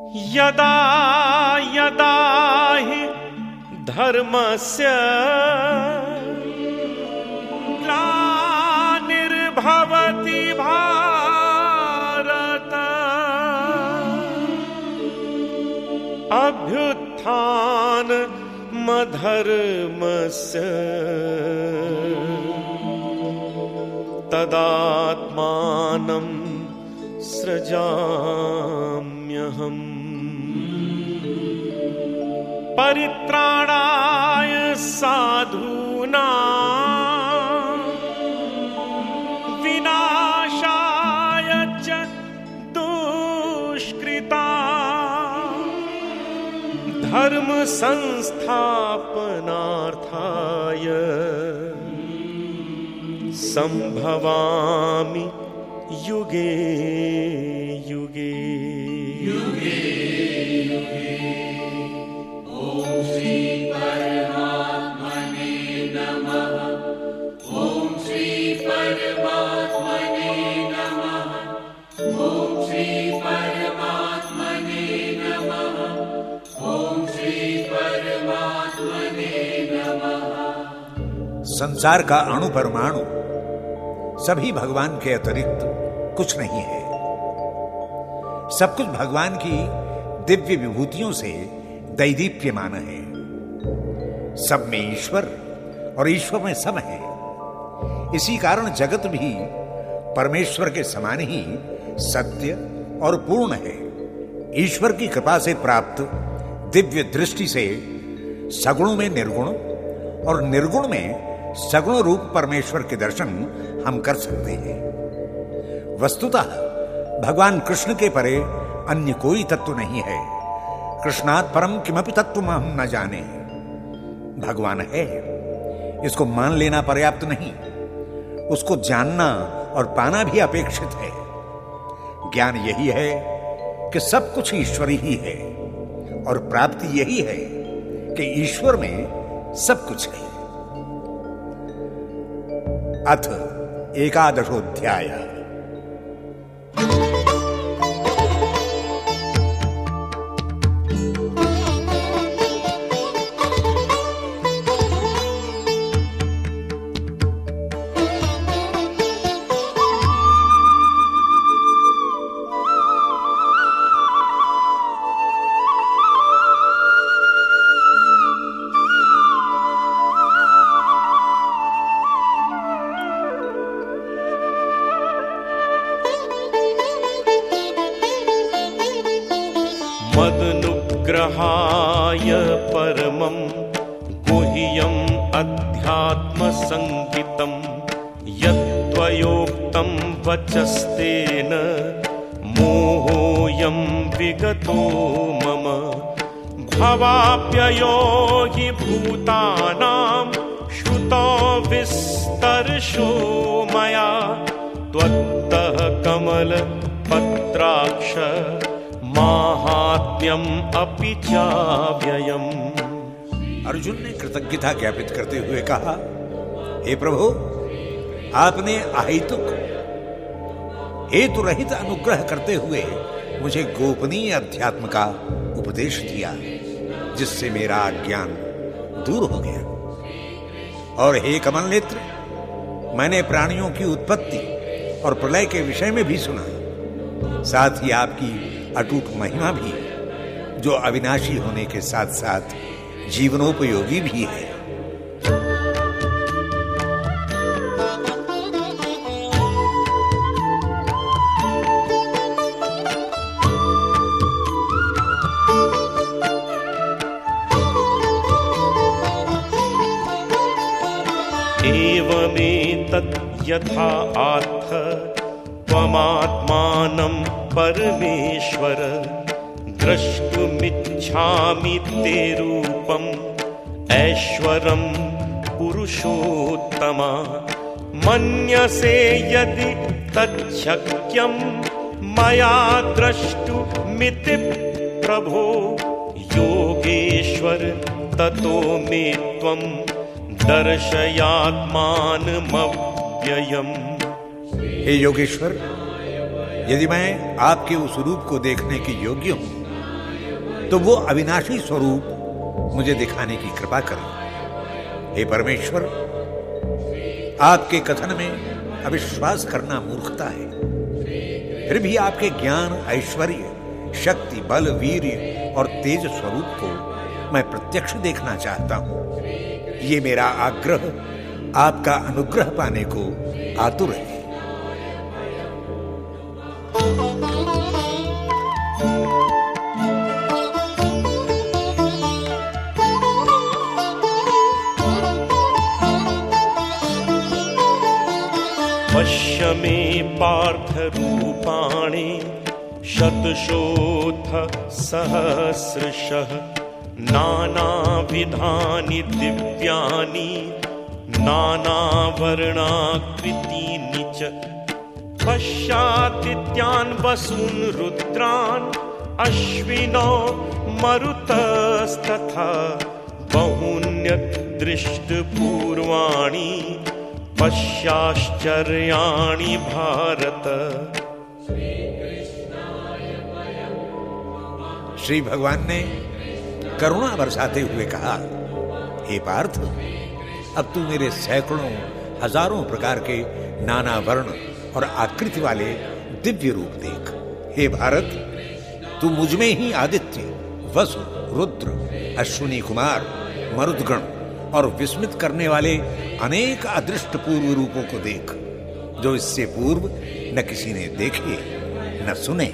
यदा यदा हि धर्मस्य ग्लानिर्भवति भारत अभ्युत्थानमधर्मस्य तदात्मानं सृजाम्यहम्। परित्राणाय साधूनां विनाशाय च दुष्कृतां धर्म संस्थापनार्थाय संभवामि युगे युगे युगे युगे। ओम श्री परमात्मने नमः। ओम श्री परमात्मने नमः। ओम श्री परमात्मने नमः। ओम श्री परमात्मने नमः। संसार का अणु परमाणु सभी भगवान के अतिरिक्त कुछ नहीं है। सब कुछ भगवान की दिव्य विभूतियों से दैदीप्यमान है। सब में ईश्वर और ईश्वर में सब है। इसी कारण जगत भी परमेश्वर के समान ही सत्य और पूर्ण है। ईश्वर की कृपा से प्राप्त दिव्य दृष्टि से सगुण में निर्गुण और निर्गुण में सगुण रूप परमेश्वर के दर्शन हम कर सकते हैं। वस्तुतः भगवान कृष्ण के परे अन्य कोई तत्व नहीं है। कृष्णात् परम किमपि तत्वम हम न जाने। भगवान है, इसको मान लेना पर्याप्त नहीं, उसको जानना और पाना भी अपेक्षित है। ज्ञान यही है कि सब कुछ ईश्वर ही है और प्राप्ति यही है कि ईश्वर में सब कुछ है। अथ एकादशोऽध्याय। मदनुग्रहाय परमं गुह्यम् अध्यात्मसंहितं यत्त्वयोक्तं वचस्तेन मोहोऽयं विगतो मम। भवाप्ययो हि भूतानां श्रुतो विस्तर्शो मया त्वत्तः कमलपत्राक्ष माहात्म्यम अपि चाव्ययम्। अर्जुन ने कृतज्ञता ज्ञापित करते हुए कहा, हे प्रभु, आपने अहेतुक हेतु रहित अनुग्रह करते हुए मुझे गोपनीय अध्यात्म का उपदेश दिया, जिससे मेरा अज्ञान दूर हो गया। और हे कमल नेत्र, मैंने प्राणियों की उत्पत्ति और प्रलय के विषय में भी सुना, साथ ही आपकी अटूट महिमा भी, जो अविनाशी होने के साथ साथ जीवनोपयोगी भी है। एवमेतत् यथा आर्थ त्वमात्मानं परमेश्वर द्रष्टुमिच्छामि ते रूपम् ऐश्वरं पुरुषोत्तम। मन्यसे यदि तच्छक्यं मया द्रष्टुमिति प्रभो योगेश्वर ततो मे त्वं दर्शयात्मानमव्ययम्। हे योगेश्वर, यदि मैं आपके उस रूप को देखने के योग्य हूं तो वो अविनाशी स्वरूप मुझे दिखाने की कृपा करें। हे परमेश्वर, आपके कथन में अविश्वास करना मूर्खता है, फिर भी आपके ज्ञान, ऐश्वर्य, शक्ति, बल, वीर्य और तेज स्वरूप को मैं प्रत्यक्ष देखना चाहता हूं। ये मेरा आग्रह आपका अनुग्रह पाने को आतुर है। पश्य मे पार्थ रूपाणि शतशोऽथ सहस्रशः नानाविधानि दिव्यानि नानावर्णाकृतीनि च पश्यादित्यान् वसून् रुद्रान् अश्विनौ मरुतस्तथा बहून्यत् दृष्टपूर्वाणि पश्याश्चर्याणि भारत। श्री भगवान ने करुणा बरसाते हुए कहा, हे पार्थ, अब तू मेरे सैकड़ों हजारों प्रकार के नाना वर्ण और आकृति वाले दिव्य रूप देख। हे भारत, तू मुझमें ही आदित्य, वसु, रुद्र, अश्विनी कुमार, मरुदगण और विस्मित करने वाले अनेक अदृष्ट पूर्व रूपों को देख, जो इससे पूर्व न किसी ने देखे न सुने।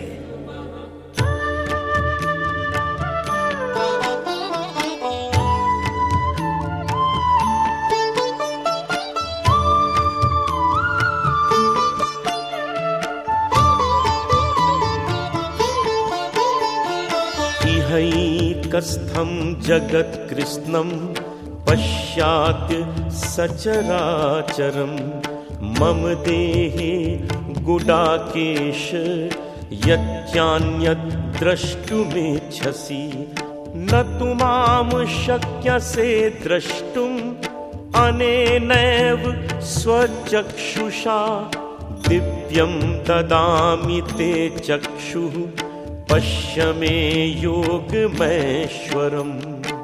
इहैकस्थं जगत्कृत्स्नं पश्यात् सचराचरं मम देहे गुडाकेश यत्यान्यत् द्रष्टुमिच्छसि न तु मां शक्यसे द्रष्टुम् अनेनैव स्वचक्षुषा दिव्यं ददामि ते चक्षुः पश्य मे योगमैश्वरम्।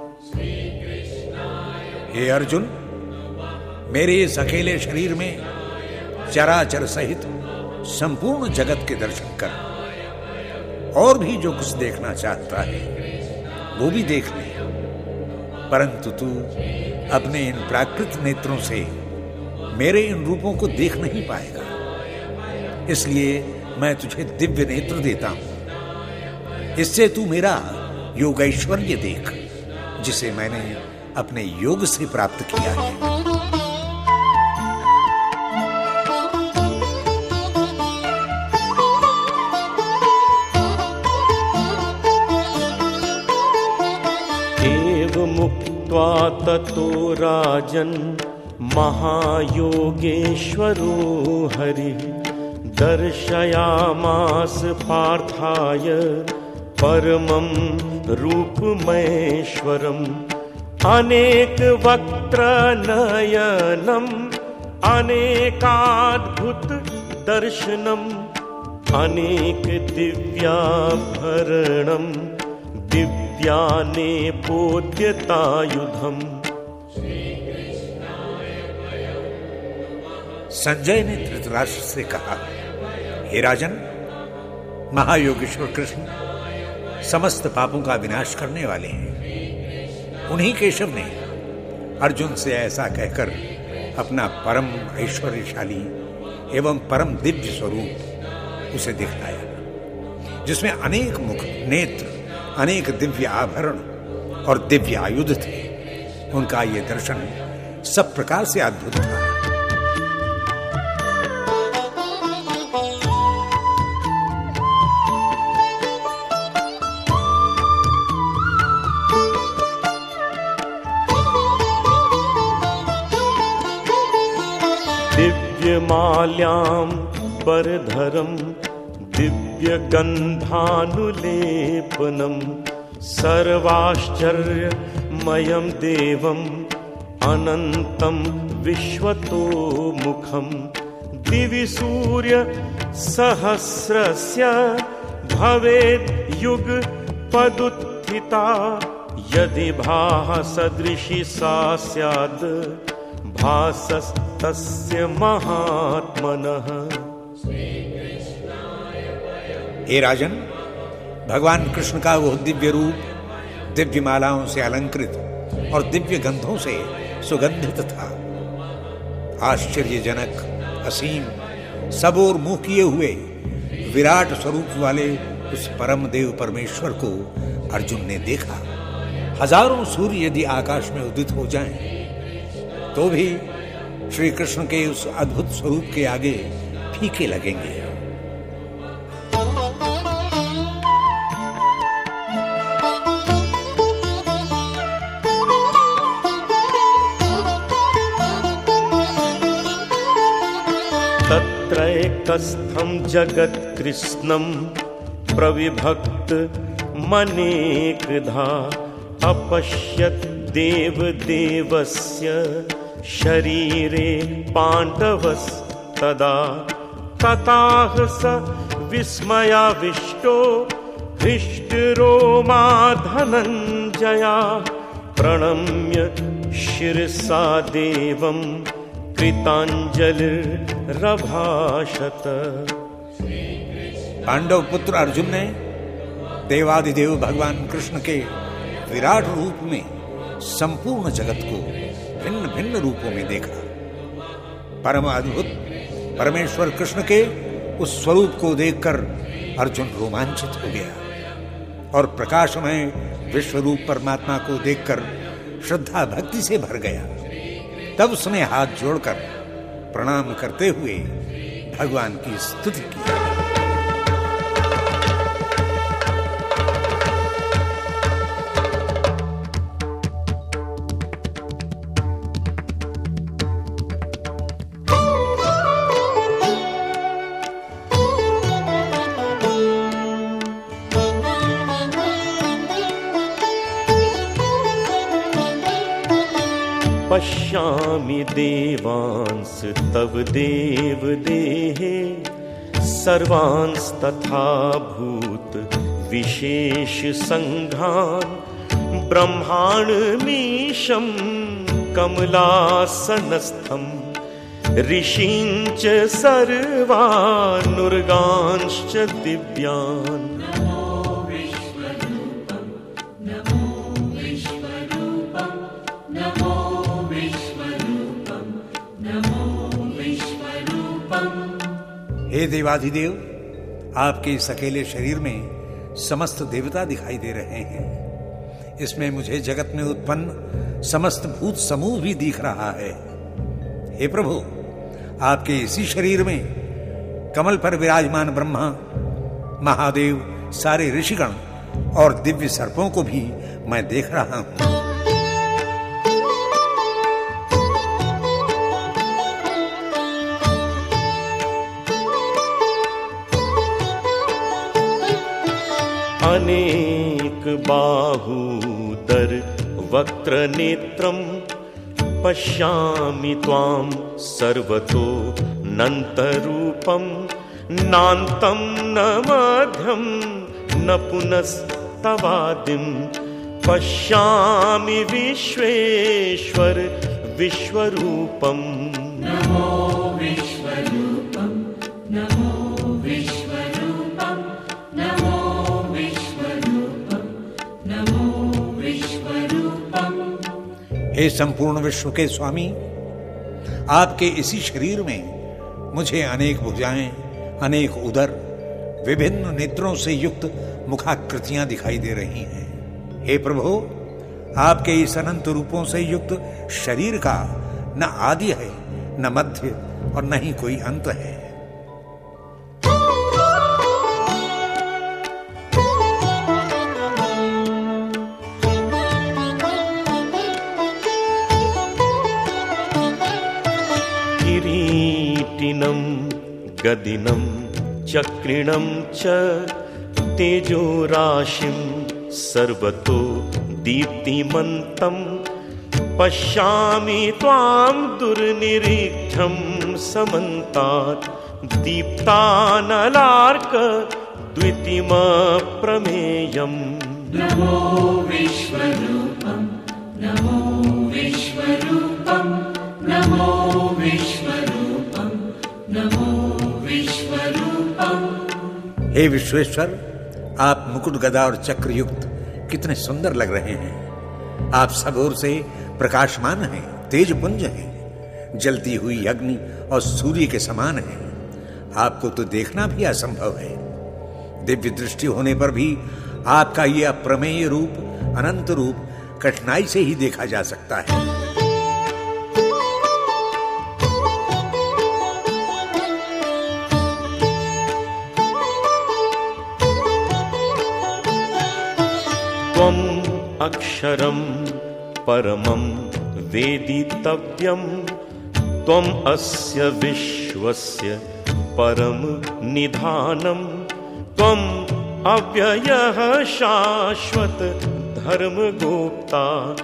हे अर्जुन, मेरे इस अकेले शरीर में चराचर सहित संपूर्ण जगत के दर्शन कर। और भी जो कुछ देखना चाहता है वो भी देख ले, परंतु तू अपने इन प्राकृत नेत्रों से मेरे इन रूपों को देख नहीं पाएगा। इसलिए मैं तुझे दिव्य नेत्र देता हूं। इससे तू मेरा योगैश्वर्य देख, जिसे मैंने अपने योग से प्राप्त किया है। एवमुक्त्वा ततो राजन् महायोगेश्वरो हरिः दर्शयामास पार्थाय परमं रूपमैश्वरम् अनेकवक्त्रनयनम् अनेकाद्भुत दर्शनम् अनेकदिव्याभरणम् दिव्यानेपोद्यतायुधम्। संजय ने धृतराष्ट्र से कहा, हे राजन, महायोगेश्वर कृष्ण समस्त पापों का विनाश करने वाले हैं। उन्हीं केशव ने अर्जुन से ऐसा कहकर अपना परम ऐश्वर्यशाली एवं परम दिव्य स्वरूप उसे दिखलाया, जिसमें अनेक मुख, नेत्र, अनेक दिव्य आभरण और दिव्य आयुध थे। उनका ये दर्शन सब प्रकार से अद्भुत था। दिव्यमाल्याम्बरधरं दिव्यगन्धानुलेपनं सर्वाश्चर्यमयं देवम् अनन्तं विश्वतोमुखं दिवि सूर्यसहस्रस्य भवेद् युगपदुत्थितम् स्थिता यदि भासदृशी सा स्यात् भासस्तस्य महात्मनः। हे राजन, भगवान कृष्ण का वह दिव्य रूप दिव्य मालाओं से अलंकृत और दिव्य गंधों से सुगंधित था। आश्चर्यजनक, असीम, सब ओर मुंह किए हुए विराट स्वरूप वाले उस परम देव परमेश्वर को अर्जुन ने देखा। हजारों सूर्य यदि आकाश में उदित हो जाएं, तो भी श्री कृष्ण के उस अद्भुत स्वरूप के आगे फीके लगेंगे। तत्रैकस्थं जगत्कृत्स्नं प्रविभक्त मनेकधा अपश्यत् देवदेवस्य शरीरे पाण्डवस्तदा। तताह स विस्मयाविष्टो हृष्टरोमा धनञ्जया प्रणम्य शिरसा देवं कृतांजलिर्भाषत। पांडव पुत्र अर्जुन ने देवादिदेव भगवान कृष्ण के विराट रूप में संपूर्ण जगत को भिन्न भिन्न रूपों में देखा। परम अद्भुत परमेश्वर कृष्ण के उस स्वरूप को देखकर अर्जुन रोमांचित हो गया और प्रकाशमय विश्वरूप परमात्मा को देखकर श्रद्धा भक्ति से भर गया। तब उसने हाथ जोड़कर प्रणाम करते हुए भगवान की स्तुति की। पश्यामि देवांस तव देव देहे सर्वांस्तथा भूत विशेष संघान ब्रह्माण्डमीशं कमलासनस्थं ऋषींच सर्वानुर्गांश्च दिव्यान्। हे देवाधिदेव, आपके इस अकेले शरीर में समस्त देवता दिखाई दे रहे हैं। इसमें मुझे जगत में उत्पन्न समस्त भूत समूह भी दिख रहा है। हे प्रभु, आपके इसी शरीर में कमल पर विराजमान ब्रह्मा, महादेव, सारे ऋषिगण और दिव्य सर्पों को भी मैं देख रहा हूं। अनेक बाहूदर वक्त्र नेत्रं पश्यामि त्वां सर्वतो नन्तरूपं नान्तं न मध्यं न पुनस्तवादिं पश्यामि विश्वेश्वर विश्वरूपम्। नमो विश्वरूपं, नमो विश्वरूपं, नमो विश्वरूपं, नमो विश्वरूपं। हे संपूर्ण विश्व के स्वामी, आपके इसी शरीर में मुझे अनेक भुजाएं, अनेक उदर, विभिन्न नेत्रों से युक्त मुखाकृतियां दिखाई दे रही हैं। हे प्रभु, आपके इस अनंत रूपों से युक्त शरीर का न आदि है, न मध्य और न ही कोई अंत है। किरीटिनं गदिनं चक्रिणं च तेजोराशिं सर्वतो दीप्तिमन्तं पश्यामि त्वां दुर्निरीक्षं समन्तात् दीप्तानलार्क द्वितीयमप्रमेयम्। नमो विश्वरूपं नमो विश्वरूपं नमो विश्वरूपं नमो विश्वरूपं। हे विश्वेश्वर, आप मुकुट गदा और चक्र युक्त कितने सुंदर लग रहे हैं। आप सब ओर से प्रकाशमान हैं, तेज पुंज हैं, जलती हुई अग्नि और सूर्य के समान हैं। आपको तो देखना भी असंभव है। दिव्य दृष्टि होने पर भी आपका यह अप्रमेय रूप, अनंत रूप कठिनाई से ही देखा जा सकता है। त्वम् अक्षरं परमं वेदितव्यं, त्वम् अस्य विश्वस्य परम निधानम्, त्वम् अव्ययः शाश्वत धर्मगोप्ता,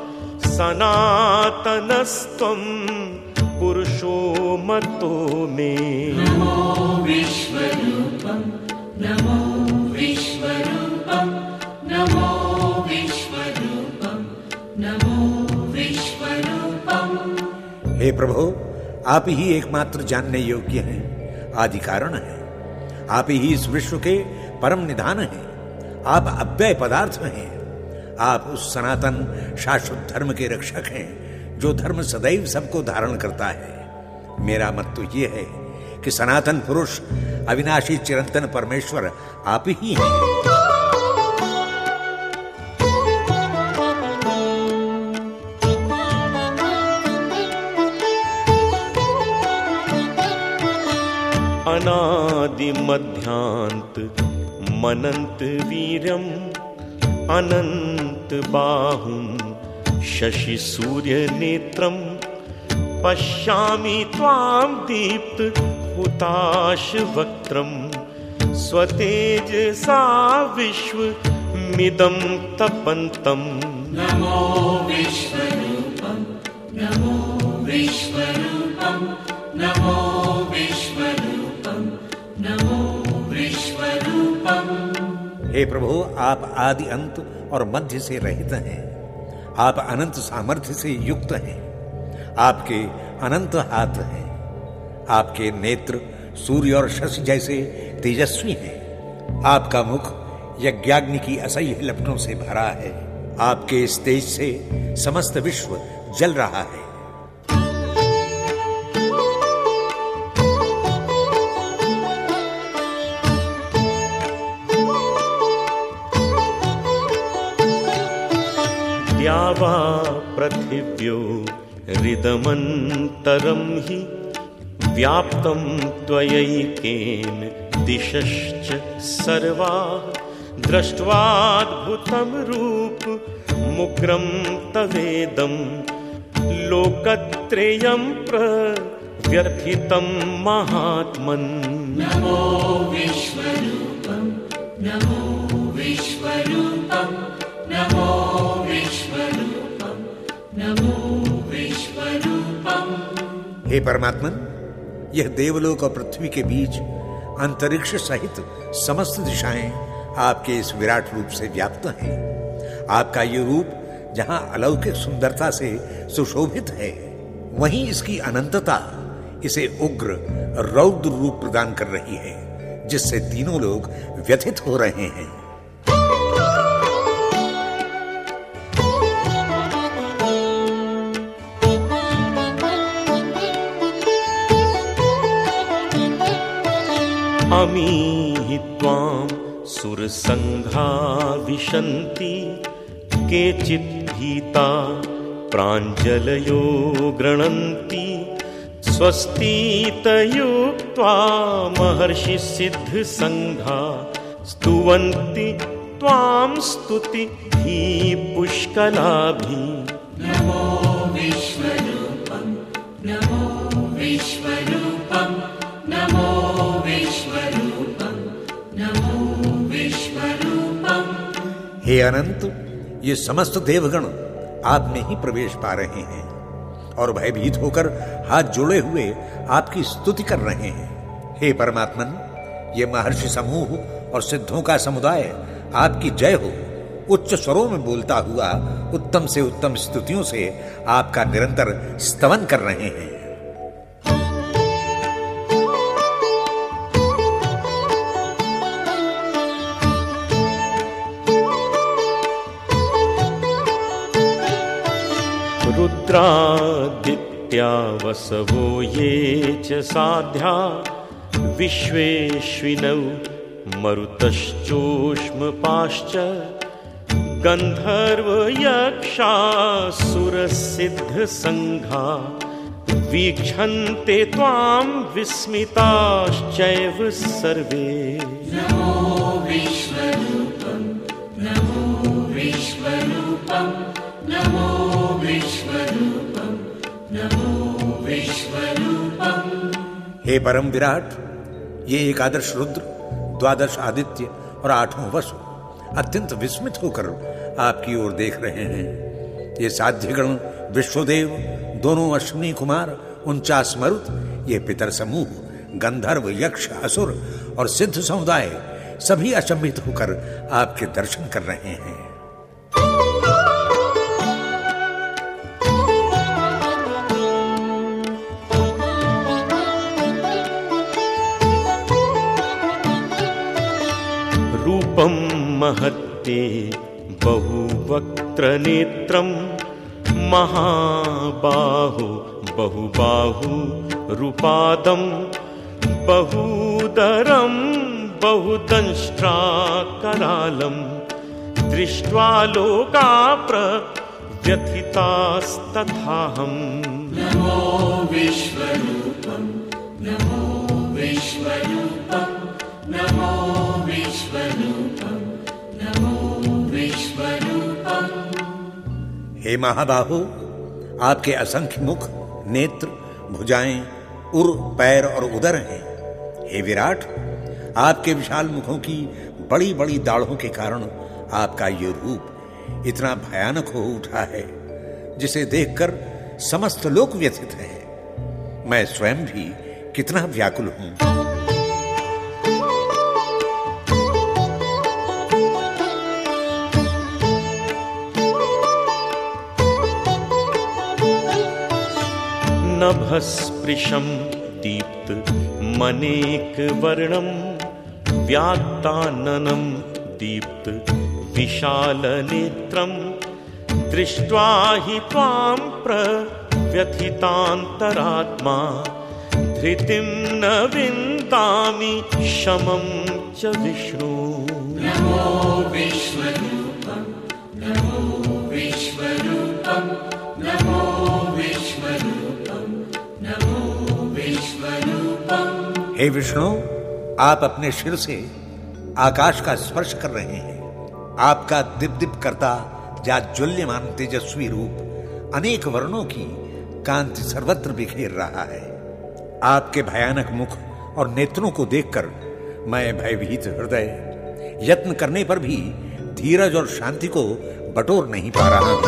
सनातनस्त्वं पुरुषो मतो मे। नमो विश्वरूपं नमो विश्वरूपं नमो विश्वरूपं नमो विश्वरूपं। हे प्रभु, आप ही एकमात्र जानने योग्य हैं, आदि कारण है। आप ही इस विश्व के परम निधान हैं। आप अव्यय पदार्थ हैं। आप उस सनातन शाश्वत धर्म के रक्षक हैं, जो धर्म सदैव सबको धारण करता है। मेरा मत तो यह है कि सनातन पुरुष, अविनाशी चिरंतन परमेश्वर आप ही हैं। अनादि मध्यांत मनंत वीर्यम्, अनंत बाहुं शशि सूर्य नेत्रम्, पश्यामि त्वां दीप्त हुताश वक्त्रम्, स्वतेजसा विश्वमिदं तपन्तम्। नमो विश्वरूपं नमो विश्वरूपं नमो विश्वरूपं नमो विश्वरूपं। हे प्रभु, आप आदि अंत और मध्य से रहित हैं। आप अनंत सामर्थ्य से युक्त हैं। आपके अनंत हाथ हैं। आपके नेत्र सूर्य और शशि जैसे तेजस्वी हैं। आपका मुख यज्ञाग्नि की असह्य लपटों से भरा है। आपके इस तेज से समस्त विश्व जल रहा है। द्यावा पृथिव्यो हृदमन्तरं हि, व्याप्तं त्वयैकेन दिशश्च सर्वाः, दृष्ट्वाद्भुतं रूपमुग्रं तवेदं, लोकत्रयं प्रव्यथितं महात्मन्। नमो विश्वरूपं नमो विश्वरूपं नमो विश्वरूपं नमो विश्वरूपं। हे परमात्मन, यह देवलोक और पृथ्वी के बीच अंतरिक्ष सहित समस्त दिशाएं आपके इस विराट रूप से व्याप्त हैं। आपका ये रूप जहां अलौकिक सुंदरता से सुशोभित है, वहीं इसकी अनंतता इसे उग्र रौद्र रूप प्रदान कर रही है, जिससे तीनों लोग व्यथित हो रहे हैं। अमीहि त्वां सुरसङ्घा विशन्ति, केचित् भीता प्राञ्जलयो गृह्णन्ति, स्वस्तीतयुक्त्वा महर्षि सिद्ध संघा, स्तुवन्ति त्वां स्तुतिभि पुष्कलाभि। नमो विश्वरूपं नमो विश्वरूपं नमो विश्वरूपं नमो विश्वरूपं। हे अनंत, ये समस्त देवगण आप में ही प्रवेश पा रहे हैं और भयभीत होकर हाथ जोड़े हुए आपकी स्तुति कर रहे हैं। हे परमात्मन, ये महर्षि समूह और सिद्धों का समुदाय आपकी जय हो। उच्च स्वरों में बोलता हुआ उत्तम से उत्तम स्तुतियों से आपका निरंतर स्तवन कर रहे हैं। रुद्रादित्या वसवो ये च साध्या विश्वेश्विनौ मरुतश्चोष्मपाश्च गन्धर्व यक्षासुरसिद्धसङ्घा वीक्षन्ते त्वां विस्मिताश्चैव सर्वे। नमो विश्वरूपं नमो विश्वरूपं नमो विश्वरूपं नमो विश्वरूपं। हे परम विराट, ये एकादश रुद्र, द्वादश आदित्य और 8वां वसु अत्यंत विस्मित होकर आपकी ओर देख रहे हैं। ये साध्यगण, विश्वदेव, दोनों अश्विनी कुमार, 49 मरुत, ये पितर समूह, गंधर्व, यक्ष, असुर और सिद्ध समुदाय सभी अचंभित होकर आपके दर्शन कर रहे हैं। रूपं महत्ते बहुवक्त्रनेत्रं महाबाहो बहुबाहुरुपादं बहूदरं बहुदंष्ट्राकरालं दृष्ट्वा लोका प्रव्यथितास्तथाहम्। नमो विश्वरूपं नमो विश्वरूपं नमो विश्वरूपं नमो विश्वरूपं। हे महाबाहो, आपके असंख्य मुख, नेत्र, भुजाएं, उर, पैर और उदर हैं। हे विराट, आपके विशाल मुखों की बड़ी बड़ी दाढ़ों के कारण आपका ये रूप इतना भयानक हो उठा है जिसे देखकर समस्त लोक व्यथित हैं। मैं स्वयं भी कितना व्याकुल हूं। नभस्पृशं दीप्त मनेक वर्णं व्यात्ताननं दीप्त विशालनेत्रं दृष्ट्वा हि त्वां प्रव्यथितान्तरात्मा धृतिं न विन्दामि शमं च विष्णु। नमो विश्वरूपं नमो विश्वरूपं नमो विश्वरूपं नमो विश्वरूपं। हे विष्णु, आप अपने सिर से आकाश का स्पर्श कर रहे हैं। आपका दिप दिप करता जाज्वल्यमान तेजस्वी रूप अनेक वर्णों की कांति सर्वत्र बिखेर रहा है। आपके भयानक मुख और नेत्रों को देखकर मैं भयभीत हृदय यत्न करने पर भी धीरज और शांति को बटोर नहीं पा रहा हूं।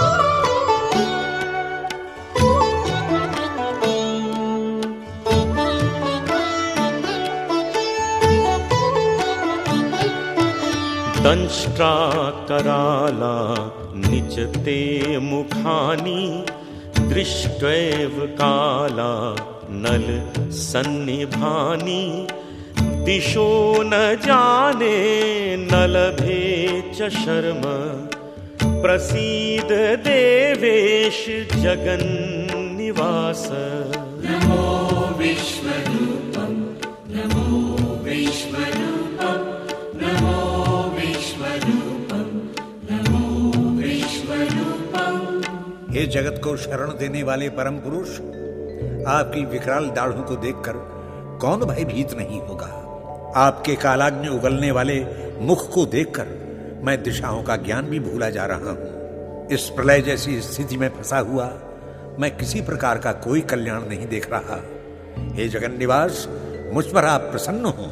दंष्ट्राकराला निचते मुखानि दृष्ट्वैव काला नल सन्निभानि दिशो न जाने न लभे च शर्म प्रसीद देवेश जगन्निवास। नमो विश्वरूपं नमो विश्वरूपं नमो विश्वरूपं नमो विश्वरूपं। हे जगत को शरण देने वाले परम पुरुष, आपकी विकराल दाढ़ों को देखकर कौन भयभीत नहीं होगा। आपके कालाग्नि उगलने वाले मुख को देखकर मैं दिशाओं का ज्ञान भी भूला जा रहा हूं। इस प्रलय जैसी स्थिति में फंसा हुआ मैं किसी प्रकार का कोई कल्याण नहीं देख रहा। हे जगन्निवास, मुझ पर आप प्रसन्न हो।